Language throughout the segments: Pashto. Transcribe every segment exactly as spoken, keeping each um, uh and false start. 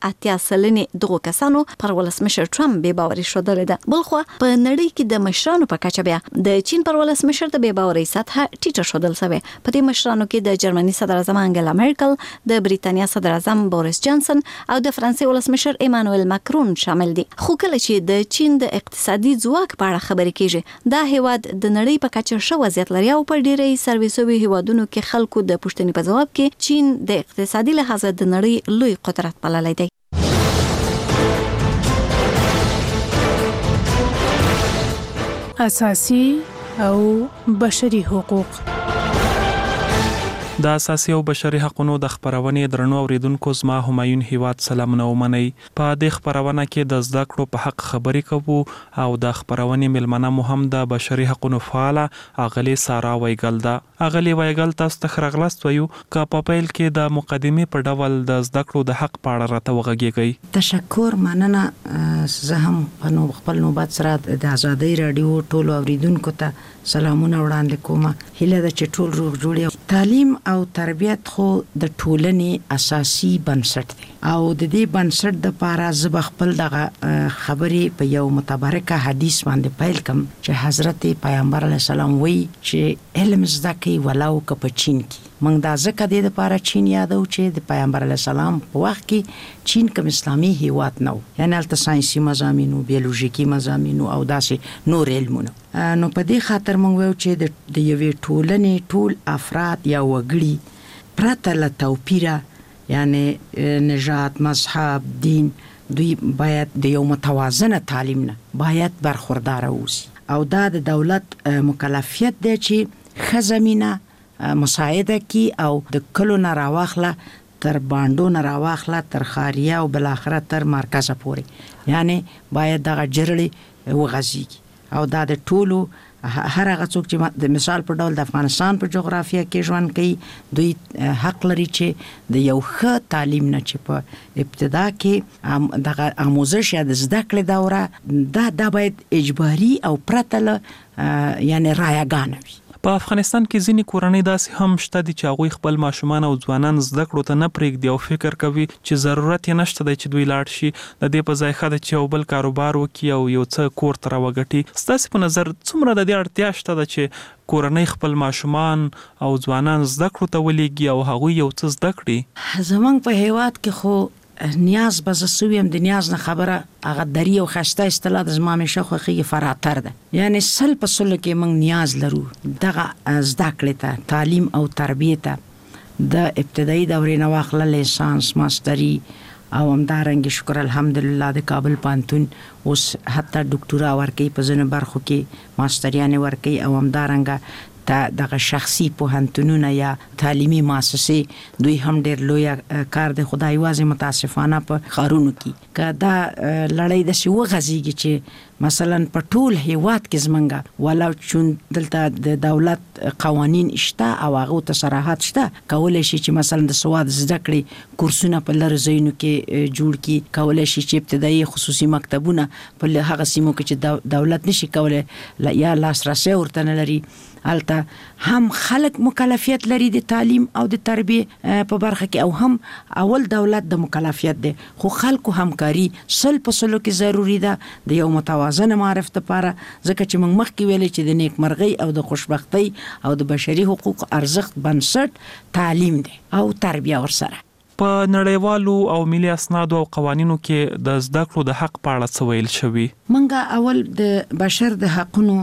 اتیا سلنې دغو کسانو پر ولسمشر ټرمپ بې باوري ښودلې ده. بلخوا په نړۍ کې د مشرانو په کچه بیا د چین پر ولسمشر د بې باورۍ سطحه ټیټه ښودل شوې. په دې مشرانو کې د جرمني صدر اعظم انګلا میرکل، د بریتانیا صدر اعظم بوریس جانسن او د فرانسې ولسمشر ایمانوئل ماکرون شامل دي. خو کله چې د چین د اقتصادي ځواک په اړه خبرې کیږي، دا هیواد د نړۍ په کچه ښه وضعیت لري او په ډیری سرویسوي هیوادونو کې خلکو د پوښتنې په ځواب کې چین د اقتصادي لحاظ د نړۍ لوی قدرت بللی دی. اساسي او بشري حقوق. د اساسي او بشري حقوقو د خبرونې درنو اوریدونکو زما همایون هیواد سلامونه ومنئ. په دې خبرونه کې د زده کړو په حق خبرې کوو او د خبرونې ملمنه مو هم د بشري حقوقو فعاله اغلی سارا ویګل ده. اغلی ویګل تاسو ته خرغلست ویو که په پیل کې د مقدمې په ډول د زده کړو د حق په اړه راته وغږیږئ. تشکر، مننه. زه هم په خپل نوبت سره د ازادۍ رادیو ټولو اوریدونکو ته سلامونه وړاندې کوم. هیله ده چې ټول روغ جوړ. تعلیم او تربیت خو د ټولنې اساسي بنسټ دی او د دې بنسټ د پاره زب خپل دغه خبرې په یو متبرکه حدیث باندې پیل کوم چې حضرت پیغمبر علیه السلام وایي چې علم زده کوي ولو که په چین کې. موږ دا ځکه د لپاره چین یادو چې د پیغمبر علیه السلام په وخت کې چین کوم اسلامي هیواد نه و، یعنی البته ساينسي مضامین او بیولوژیکي مضامین او داسې نور علمونه. نو په دې خاطر موږ وایو چې د یوې ټولنې ټول افراد یا وګړي پرته له توپیره، یعنی نژاد، مذهب، دین، دوی باید د یو متوازنه تعلیم نه باید برخوردار اوسي او دا د دولت مکلفیت دی چې ښه زمینه مساعده کی او د کلو نه راواخله تر باندو نه راواخله تر خاریه او بلاخره تر مرکز پورې، یعنی باید دغه جرړې وغځيږي او دا د ټولو هر هغه څوک چې د مثال په ډول د افغانستان په جغرافیه کې ژوند کوي دوی حق لري چې د یو ښه تعلیم نه چې په ابتدا کې دغه آموزش یا د زده کړې دوره دا دا باید اجباري او پرته له یعنی رایګانه وي. په افغانستان کې ځینې کورنۍ داسې هم شته دي چې هغوی خپل ماشومان او ځوانان زده کړو ته نه پرېږدي او فکر کوي چې ضرورت یې نشته دی چې دوی لاړ شي، د دې په ځای ښه ده چې یو بل کاروبار وکړي او یو څه کور ته راوګټي. ستاسې په نظر څومره د دې اړتیا شته ده چې کورنۍ خپل ماشومان او ځوانان زده کړو ته ولېږي او هغوی یو څه زده کړي؟ زمونږ په هیواد کې خو نیاز به زه سویم د نیاز نه خبره هغه دری او خسته اصطلاح د زما همیشه خوښي فراتر ده، یعنی سل په سل کې موږ نیاز لرو دغه زده کړې ته، تعلیم او تربیت ته، د ابتدایي دورې نه واخله لیسانس، ماستري او همدارنګه شکر الحمدلله د کابل پانتون اوس حتی ډاکټورا ورکوي په ځینو برخو کې، ماستریانې ورکوي او همدارنګه دغه شخصي پوهنتونونه یا تعلیمي مؤسسې دوی هم ډېر لوی کار دی. خدای یوازې متاسفانه په ښارونو کې که دا لړۍ داسې وغځېږي چې مثلا په ټول هیواد کې زمونږ ولو چون دلته د دولت قوانین شته او هغه ته صراحت شته، کولی شي چې مثلا د سواد زده کړې کورسونه په لر ځایونو کې جوړ کړي، کولی شي چې ابتدایي خصوصي مکتبونه په هغه سیمو کې چې دولت نشي کولی یا لاسرسی ورته نه لري البته هم خلک مکلفیت لري د تعلیم او د تربیه په برخه کې او هم اول دولت د مکلفیت دی، خو خلکو همکاري سل په سلو کې ضروری ده د یو متوازن معرف لپاره، ځکه چې موږ مخکې ویلې چې د نیکمرغۍ او د خوشبختۍ او د بشري حقوق ارزښت بنسټ تعلیم دی او تربیه ورسره. په نړیوالو او ملي اسنادو او قوانینو کې د زده کړو د حق په اړه څه ویل شوي؟ موږ اول د بشر د حقونو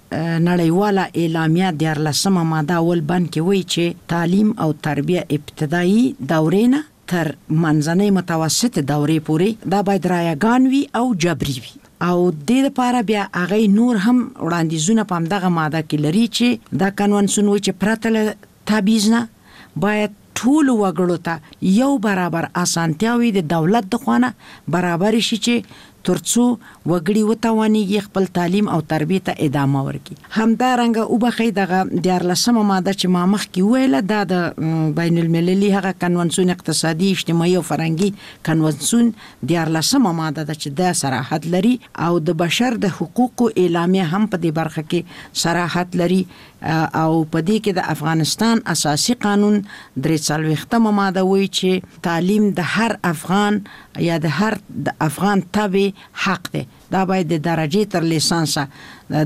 نړیواله اعلامیه دیارلسمه ماده اول بند کې وایي چې تعلیم او تربیه ابتدایي دورې نه تر منځنۍ متوسط دورې پورې دا باید رایګان وي او جبري وي او د دې لپاره بیا هغه نور هم وړاندیزونه په همدغه ماده کې لري چې دا کنونسون وایي چې پرته له تبعیض نه باید ټول وګړو ته یو برابر اسانتیاوي د دولت د خوانه برابر شي چې ترڅو وګړي وتوانيږي خپل تعلیم او تربیه ته ادامه ورکړي. همدارنګه وبخې دغه دیارلسمه ماده چې ما مخکې ویله دا د بین المللي هغه کنونسیون اقتصادي اجتماعي او فرهنګي کنونسیون دیارلسمه ماده ده چې دا صراحت لري او د بشر د حقوقو اعلامیه هم په دې برخه کې صراحت لري او په دې کې د افغانستان اساسي قانون درې څلوېښتمه ماده وایي چې تعلیم د هر افغان یا د هر د افغان تبع حق دی. دا باید د درجه تر لیسانسه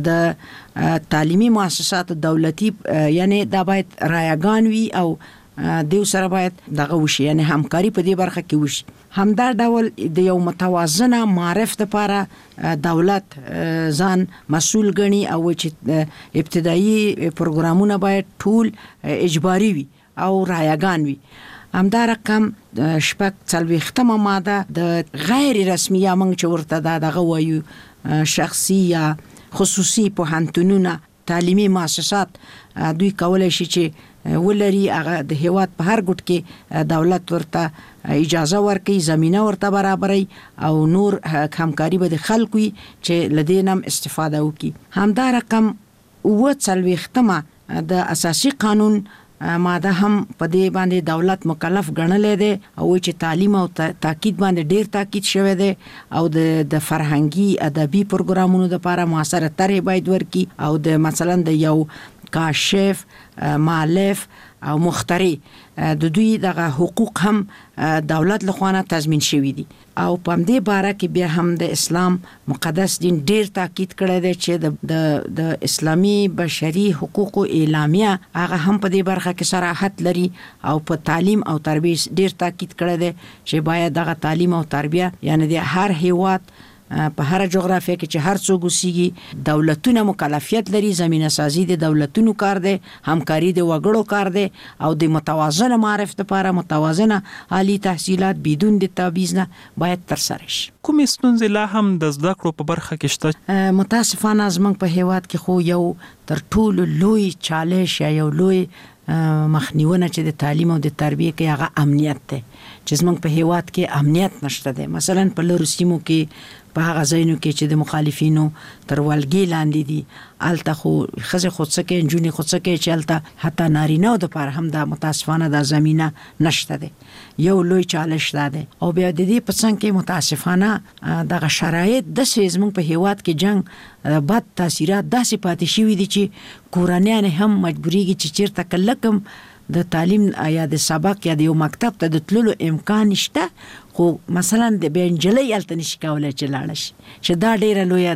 د تعلیمي مؤسسات دولتي یعنی دا باید رایگان وي او دیو سره باید دغه وشي یعنی همکاري په دې برخه کې وشي. همدا ډول د یو متوازنه معرف لپاره دولت ځان مسؤل ګڼي او چې ابتدایي پروګرامونه باید ټول اجباري وي او رایگان وي. همدا رقم شپږ څلوېښتمه ماده د غیر رسمي یا موږ چې ورته دغه وایو شخصي یا خصوصي پوهنتونونه تعلیمي مؤسسات دوی کولای شي چې ولري هغه د هیواد په هر ګوټ کې دولت ورته اجازه ورکړي زمينه ورته برابري او نور همکاري به د خلکو چې لدینم استفاده وکړي. همدا رقم و څلوېښتمه د اساسي قانون ماده هم په دې باندې دولت مکلف ګڼلې ده او چې تعلیم او تاکید باندې ډیر تاکید شوی دی او د د فرهنګي ادبي پروګرامونو لپاره موثره طرح باید ورکړي او د مثلا د یو کاشف مؤلف او مخترع د دوی دغه حقوق هم دولت لخوا تضمین شوی دي او په دې باره کې بیا هم د اسلام مقدس دین ډیر تاکید کړی دی چې د د اسلامي بشري حقوقو اعلامیه هغه هم په دې برخه کې صراحت لري او په تعلیم او تربیه ډیر تاکید کړی دی چې باید دغه تعلیم او تربیه یعنی د هر هیواد په هر جغرافیه کې چې هر څوک اوسېږي دولتونه مکلفیت لري زمينه سازي د دولتونو کار دی همکاري د وګړو کار دی او د متوازنه معرفت لپاره متوازنه عالی تحصیلات بدون د تبعیض نه باید تر سره شي. کوم ستونزې لا هم د زده کړو په برخه کې شته؟ متاسفانه زموږ په هیواد کې خو یو تر ټولو لوی چالش یا یو لوی مخنیونه چې د تعلیم او د تربیه کې هغه امنیت دی چې زموږ په هیواد کې امنیت نشته دی. مثلا په لوري سیمو کې په هغه ځایونو کې چې د مخالفینو تر ولګي لاندې دي الته خو خزه خودسکه انجونی خودسکه چې الته حتی نارینه د پر هم د متاسفانه د زمينه نشته دی. یو لوی چالش ده او بیا د دې په څنګه کې متاسفانه دغه شرایط د سیزمن په هیواد کې جنگ بد تاثیرات داسې پاتې شوي دي چې کورانیان هم مجبوریږي چې چیرته کلکم د تعلیم یا د سبق یا د یو مکتب ته د تللو امکان نشته خو مثلا د بنجلې الته نشي کولای چې لاړ شي چې دا ډیره لوی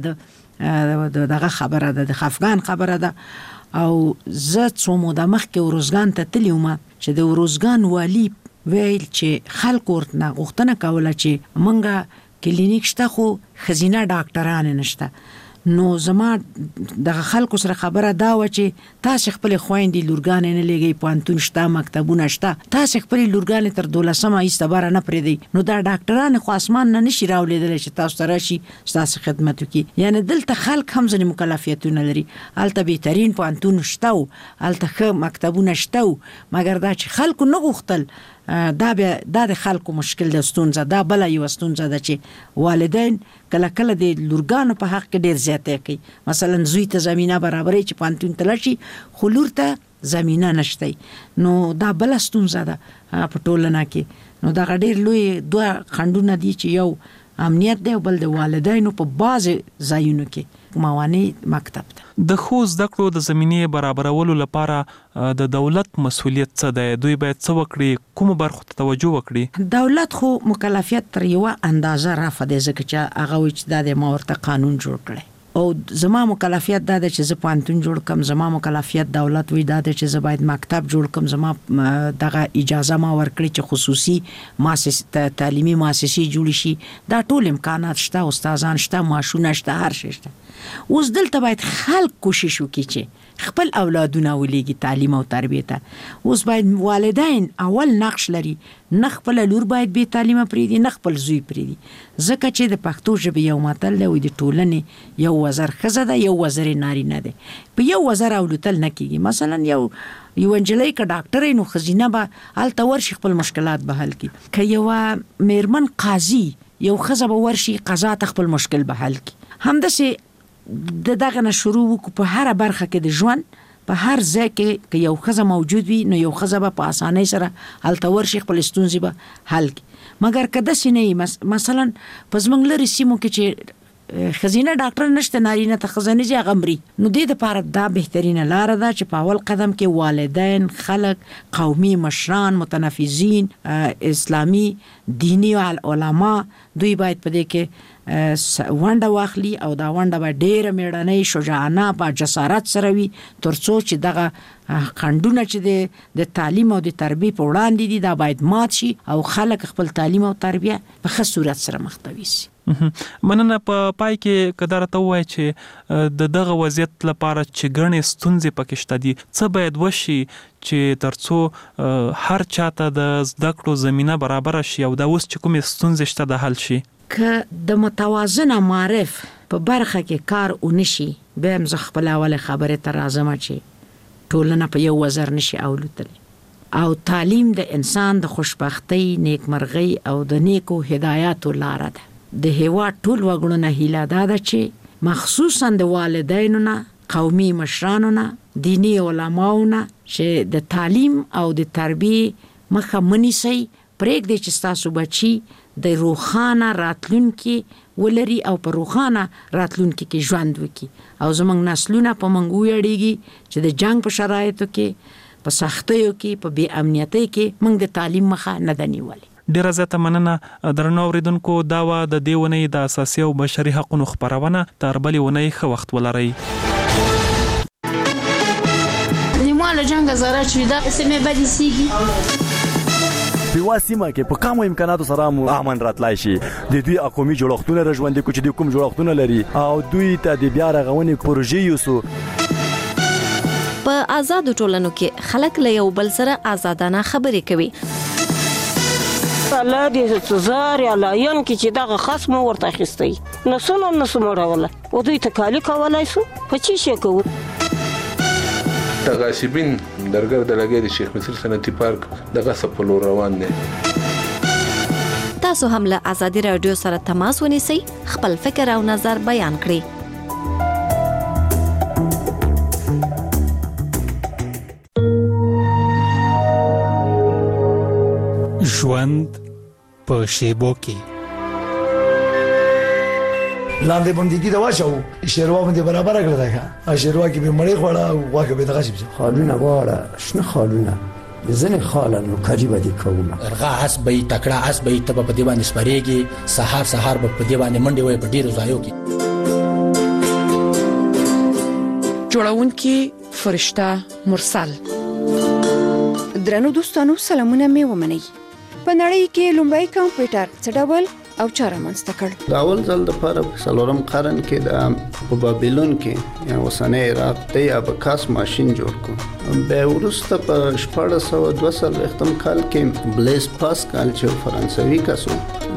ده دغه خبره ده د افغان خبره ده او زه څو موده مخکې ورزګان ته تلم چې د ورزګان والی ویل چې خلک ورته غوښتنه کوله چې منګه کلینیک شته خو خزینه ډاکټران نشته نو زما د خلکو سره خبره دا و چې تاسو خپل خويندې لورګان نه لګي پانتون شته مکتبونه شته تاسو خپل لورګان تر دولسمه ایستبار نه پرې نو دا ډاکټران خو اسمان نه نشي راولېدل چې تاسو سره شي تاسو خدمت وکي یعنی دلته خلک هم ځنې مکلفیتونه لري الته بهترین پانتون شته الته ښه مکتبونه شته مګر دا چې خلکو نه غوښتل دا به دا د خلکو مشکل د ستونزه دا بل یو ستونزه ده چې والدین کله کله د لورګانو په حق کې ډیر زیاته کوي مثلا زوی ته زمينه برابرې چې پانتون تلشي خو لور ته زمينه نشته نو دا بل ستونزه ده په ټولنه کې نو دا ډیر لوی دوه خندونه دي چې یو امنیت دی بل د والدینو په باز ځایونو کې موانع مکتب ده د خو زده کړو د زمینه برابرولو لپاره د دولت مسؤلیت څه دی دوی باید څه وکړي کوم برخو ته توجه وکړي دولت خو مکلفیت تر یو اندازه رافع دی ځکه چې هغه چې د ماورته قانون جوړ کړي او زما مکلفیت دا ده چې زه پانتون جوړ کم زما مکلفیت دولت وی دا ده چې زه باید مکتب جوړ کم زما دغه اجازه ما ورکړي چې خصوصي مؤسسه تعلیمي مؤسسه جوړ شي دا ټول امکانات شته استادان شته ماشونه شته هر شي شته اوس دلته باید خلک کوشش وکړي چې خپل اولادونه ولېږي تعلیم او تربیه ته اوس باید والدین اول نقش لري نه خپل لور باید به تعلیم پریدي نه خپل زوی پریدي ځکه چې د پښتو ژبې یو متل دی د ټولنې یو وزر خزه ده یو وزر نارینه ده په یو وزر اولتل نه کیږي مثلا یو یو انجلۍ ک ډاکټر نو خزینه به الته ورشي خپل مشکلات به حل کړي که یو میرمن قاضي یو ښځه به ورشي قضا ته خپل مشکل به حل کړي. همداسې د دغه نه شروع وکړو په هره برخه کې د ژوند په هر ځای کې که یو ښځه موجود وي نو یو ښځه به په اسانۍ سره هلته ورشي خپل ستونزې به حل کړي. مګر که داسې نه وي مثلا په زموږ لرې سیمو کې چې ښځینه ډاکټر نشته نارینه ته ښځه نه ځي هغه مري، نو دې دپاره دا بهترینه لاره ده چې په اول قدم کې والدین، خلک، قومي مشران، متنفذین، اسلامي دینی علما دوی باید په دې کې ونډه واخلي او دا ونډه به ډېره مېړنۍ شجاعانه په جسارت سره وي تر څو چې دغه خنډونه چې د تعلیم او د تربیې په وړاندې دي دا باید مات شي او خلک خپل تعلیم او تربیه په ښه صورت سره مخته وي. مننه. په پای کې که درته ووایي چې د دغه وضعیت لپاره چې ګڼې ستونزې پکې شته دي څه باید وشي چې تر څو هر چاته د زده کړو زمینه برابره شي او دا اوس چې کومې ستونزې شته د حل شي؟ که د متوازنه معرف په برخه کې کار ونشي بیا هم زه خپل اول خبرې ته راځم چې ټولنه په یو وزر نشي اولوتلی او تعلیم د انسان د خوشبختۍ، نیکمرغۍ او د نیکو هدایاتو لاره ده. د هیواد ټول وګړو نه هیله دا ده چې مخصوصا د والدینو نه، قومي مشرانو نه، دینی علماو نه چې د تعلیم او د تربیې مخه منیسي، پرېږدئ چې ستاسو بچي د روښانه راتلونکي ولري او په روښانه راتلونکي کې ژوند وکړي او زموږ نسلونه په موږ ویاړېږي چې د جنگ په شرایطو کې، په سختیو کې، په بې امنیتۍ کې موږ د تعلیم مخه نه ده نیولې. ډیره زیاته مننه. درنو اوریدونکو دا وه د دې اونۍ د اساسي او بشري حقوقو خپرونه. تر بلې اونۍ ښه وخت ولرئ. نیمه له جنګه زاره چې دا سیمې بدې سیږي په واسمه کې په کومو امکاناتو سره مو امن راتلای شي. د دوی قومي جوړښتونه راژوندي کو چې د کوم جوړښتونه لري او دوی ته د بیا رغونې پروژې یوسو. په آزادو ټولنو کې خلک له یو بل سره آزادانه خبرې کوي. الله دې زار یا لاین کې چې دغه خصم ورته اخیستی نسونه نسو مړوله او دوی ته کالی کولای سو په چی شي کوو. تغاسبین درګر د لګې د شیخ مصر صنعتي پارک دغه سپلو روان دي. تاسو هم له آزادي رادیو سره تماس ونیسئ، خپل فکر او نظر بیان کړئ. ژوند په شیبو کې لاندې باندې دا واچو شیروا باندې برابر کړل دا شیروا کې به مړی خوړه او واکه به دغه شي خالونه واړه شنه خالونه ځنه خالونه کاجی باندې کومه ارغه اس به تکړه اس به ته په دی باندې سپریږي سحر سحر په دی باندې منډي وای په ډیرو ځایو کې جوړونکي فرشته مرسل. درنو دوستانو سلامونه مې ومنئ. په نړۍ کې لومړی کمپیوټر څه ډول او چاره منځته کړ؟ د اول ځل لپاره په څلورم قرن کې د بابلون کې یا اوسنۍ عراق د اباکاس ماشين جوړ کړ. به ورسته په شپږ سوه دوه څلوېښتم کال کې بلیز پاسکال چې فرانسوي کس و